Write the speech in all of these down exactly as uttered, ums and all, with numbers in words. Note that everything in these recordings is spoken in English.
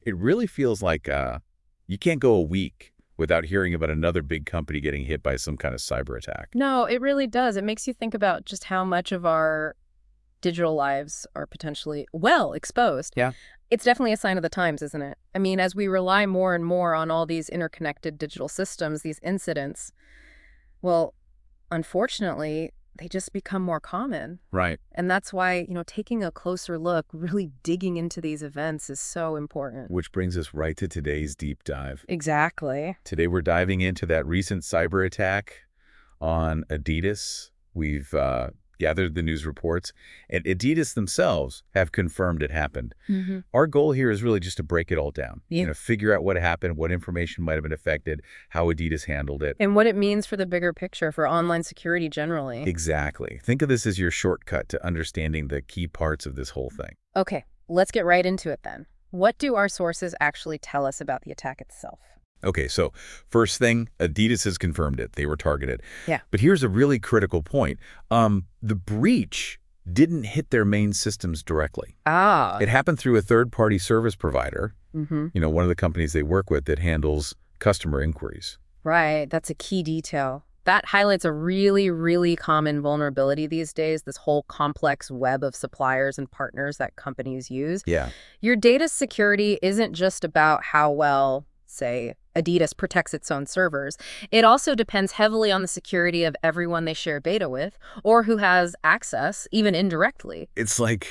It really feels like uh, you can't go a week without hearing about another big company getting hit by some kind of cyber attack. No, it really does. It makes you think about just how much of our digital lives are potentially well exposed. Yeah. It's definitely a sign of the times, isn't it? I mean, as we rely more and more on all these interconnected digital systems, these incidents, well, unfortunately, they just become more common. Right. And that's why, you know, taking a closer look, really digging into these events is so important. Which brings us right to today's deep dive. Exactly. Today we're diving into that recent cyber attack on Adidas. We've uh, gathered the news reports, and Adidas themselves have confirmed it happened. Mm-hmm. Our goal here is really just to break it all down. Yeah. You know, figure out what happened, what information might have been affected, how Adidas handled it. And what it means for the bigger picture, for online security generally. Exactly. Think of this as your shortcut to understanding the key parts of this whole thing. Okay, let's get right into it then. What do our sources actually tell us about the attack itself? Okay, so first thing, Adidas has confirmed it. They were targeted. Yeah. But here's a really critical point. Um, the breach didn't hit their main systems directly. Ah. It happened through a third-party service provider, Mm-hmm. you know, one of the companies they work with that handles customer inquiries. Right, that's a key detail. That highlights a really, really common vulnerability these days, this whole complex web of suppliers and partners that companies use. Yeah. Your data security isn't just about how well, say, Adidas protects its own servers. It also depends heavily on the security of everyone they share data with or who has access, even indirectly. It's like,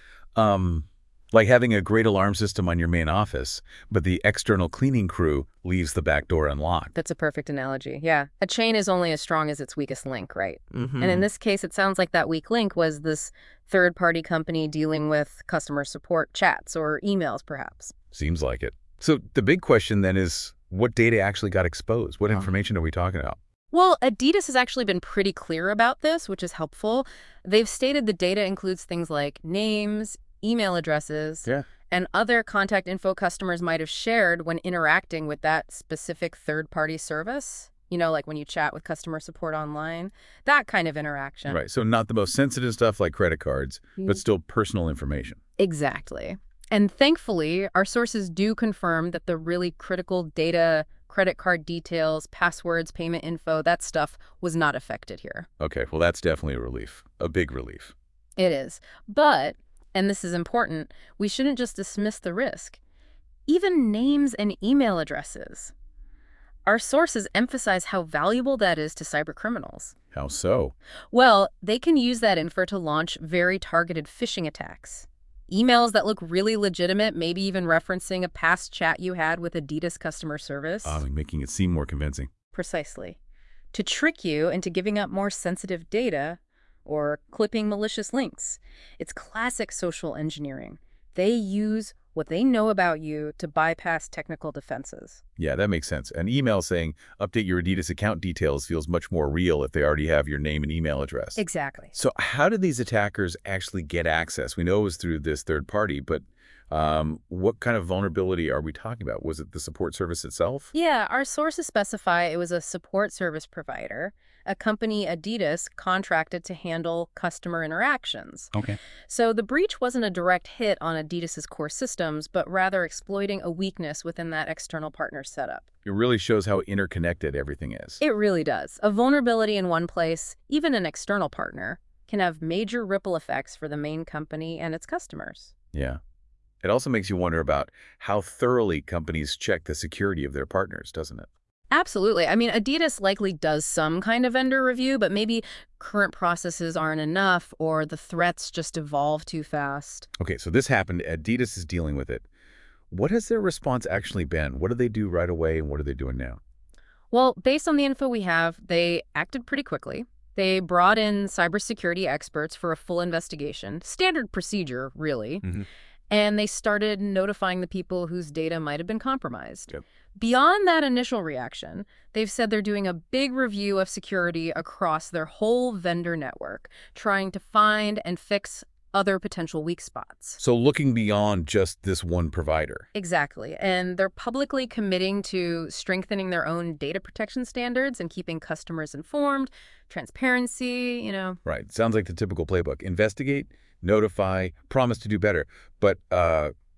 um, like having a great alarm system on your main office, but the external cleaning crew leaves the back door unlocked. That's a perfect analogy. Yeah. A chain is only as strong as its weakest link, right? Mm-hmm. And in this case, it sounds like that weak link was this third-party company dealing with customer support chats or emails, perhaps. Seems like it. So the big question then is, what data actually got exposed? What Huh. information are we talking about? Well, Adidas has actually been pretty clear about this, which is helpful. They've stated the data includes things like names, email addresses, Yeah. and other contact info customers might have shared when interacting with that specific third-party service. You know, like when you chat with customer support online, that kind of interaction. Right. So not the most sensitive stuff like credit cards, but still personal information. Exactly. And thankfully, our sources do confirm that the really critical data, credit card details, passwords, payment info, that stuff was not affected here. Okay. Well, that's definitely a relief. A big relief. It is. But, and this is important, we shouldn't just dismiss the risk. Even names and email addresses. Our sources emphasize how valuable that is to cybercriminals. How so? Well, they can use that info to launch very targeted phishing attacks. Emails that look really legitimate, maybe even referencing a past chat you had with Adidas customer service. Um, making it seem more convincing. Precisely. To trick you into giving up more sensitive data or clipping malicious links. It's classic social engineering. They use what they know about you to bypass technical defenses. Yeah, that makes sense. An email saying, update your Adidas account details feels much more real if they already have your name and email address. Exactly. So how did these attackers actually get access? We know it was through this third party, but um, what kind of vulnerability are we talking about? Was it the support service itself? Yeah, our sources specify it was a support service provider, a company Adidas contracted to handle customer interactions. Okay. So the breach wasn't a direct hit on Adidas's core systems, but rather exploiting a weakness within that external partner setup. It really shows how interconnected everything is. It really does. A vulnerability in one place, even an external partner, can have major ripple effects for the main company and its customers. Yeah. It also makes you wonder about how thoroughly companies check the security of their partners, doesn't it? Absolutely. I mean, Adidas likely does some kind of vendor review, but maybe current processes aren't enough or the threats just evolve too fast. Okay, so this happened. Adidas is dealing with it. What has their response actually been? What do they do right away, and what are they doing now? Well, based on the info we have, they acted pretty quickly. They brought in cybersecurity experts for a full investigation. Standard procedure, really. Mm-hmm. And they started notifying the people whose data might have been compromised. Yep. Beyond that initial reaction, they've said they're doing a big review of security across their whole vendor network, trying to find and fix other potential weak spots. So looking beyond just this one provider. Exactly. And they're publicly committing to strengthening their own data protection standards and keeping customers informed, transparency, you know. Right. Sounds like the typical playbook. Investigate, notify, promise to do better. But uh,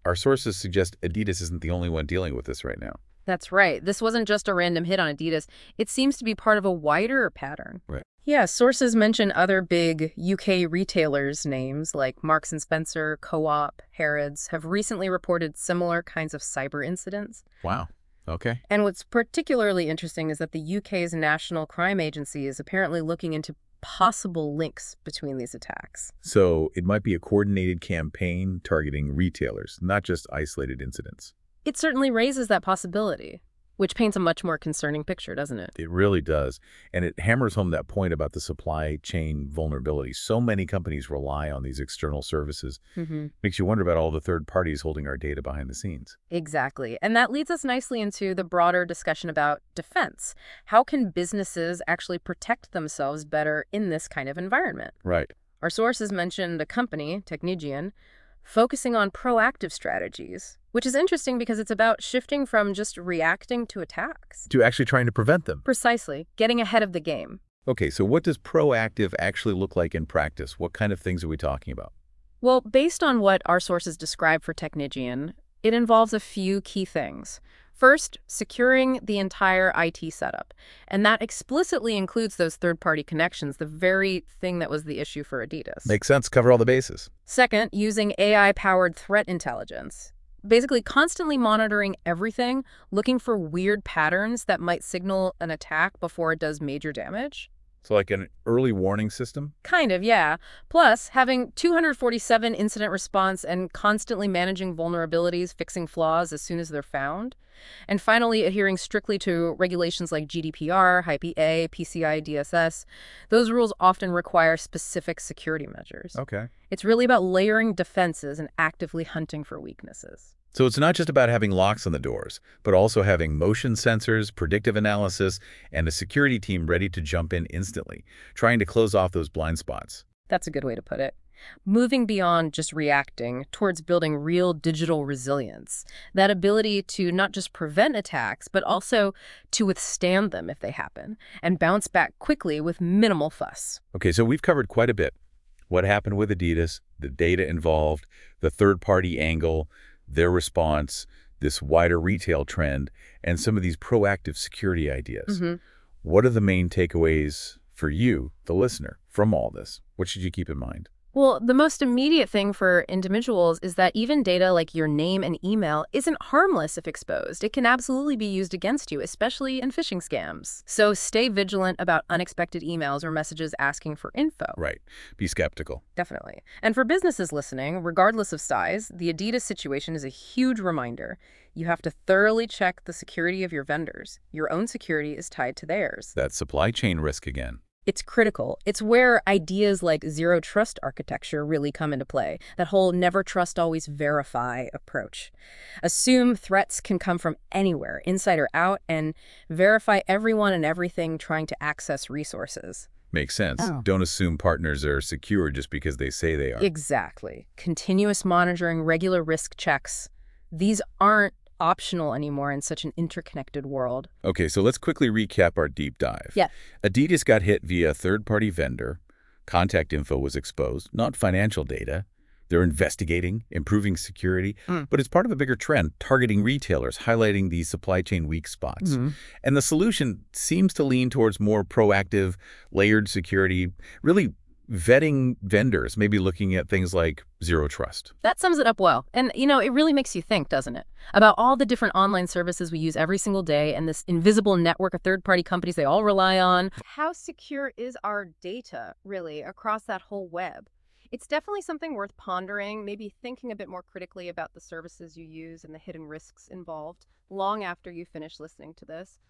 our sources suggest Adidas isn't the only one dealing with this right now. That's right. This wasn't just a random hit on Adidas. It seems to be part of a wider pattern. Right. Yeah, sources mention other big U K retailers' names like Marks and Spencer, Co-op, Harrods have recently reported similar kinds of cyber incidents. Wow. Okay. And what's particularly interesting is that the U K's National Crime Agency is apparently looking into possible links between these attacks. So it might be a coordinated campaign targeting retailers, not just isolated incidents. It certainly raises that possibility, which paints a much more concerning picture, doesn't it? It really does. And it hammers home that point about the supply chain vulnerability. So many companies rely on these external services. Mm-hmm. Makes you wonder about all the third parties holding our data behind the scenes. Exactly. And that leads us nicely into the broader discussion about defense. How can businesses actually protect themselves better in this kind of environment? Right. Our sources mentioned a company, Technigian, focusing on proactive strategies, which is interesting because it's about shifting from just reacting to attacks. To actually trying to prevent them. Precisely, getting ahead of the game. Okay, so what does proactive actually look like in practice? What kind of things are we talking about? Well, based on what our sources describe for Technigian, it involves a few key things. First, securing the entire I T setup. And that explicitly includes those third-party connections, the very thing that was the issue for Adidas. Makes sense. Cover all the bases. Second, using A I-powered threat intelligence. Basically, constantly monitoring everything, looking for weird patterns that might signal an attack before it does major damage. So like an early warning system? Kind of, yeah. Plus, having two hundred forty-seven incident response and constantly managing vulnerabilities, fixing flaws as soon as they're found. And finally, adhering strictly to regulations like G D P R, H I P A, P C I D S S. Those rules often require specific security measures. Okay. It's really about layering defenses and actively hunting for weaknesses. So it's not just about having locks on the doors, but also having motion sensors, predictive analysis, and a security team ready to jump in instantly, trying to close off those blind spots. That's a good way to put it. Moving beyond just reacting towards building real digital resilience, that ability to not just prevent attacks, but also to withstand them if they happen, and bounce back quickly with minimal fuss. Okay, so we've covered quite a bit. What happened with Adidas, the data involved, the third-party angle, their response, this wider retail trend, and some of these proactive security ideas. Mm-hmm. What are the main takeaways for you, the listener, from all this? What should you keep in mind? Well, the most immediate thing for individuals is that even data like your name and email isn't harmless if exposed. It can absolutely be used against you, especially in phishing scams. So stay vigilant about unexpected emails or messages asking for info. Right. Be skeptical. Definitely. And for businesses listening, regardless of size, the Adidas situation is a huge reminder. You have to thoroughly check the security of your vendors. Your own security is tied to theirs. That supply chain risk again. It's critical. It's where ideas like zero trust architecture really come into play, that whole never trust, always verify approach. Assume threats can come from anywhere, inside or out, and verify everyone and everything trying to access resources. Makes sense. Oh. Don't assume partners are secure just because they say they are. Exactly. Continuous monitoring, regular risk checks. These aren't optional anymore in such an interconnected world. Okay, so let's quickly recap our deep dive. Yeah. Adidas got hit via a third-party vendor. Contact info was exposed, not financial data. They're investigating, improving security, Mm. but it's part of a bigger trend, targeting retailers, highlighting these supply chain weak spots. Mm-hmm. And the solution seems to lean towards more proactive, layered security, really vetting vendors, maybe looking at things like zero trust. That sums it up well. And, you know, it really makes you think, doesn't it? About all the different online services we use every single day and this invisible network of third-party companies they all rely on. How secure is our data, really, across that whole web? It's definitely something worth pondering, maybe thinking a bit more critically about the services you use and the hidden risks involved long after you finish listening to this.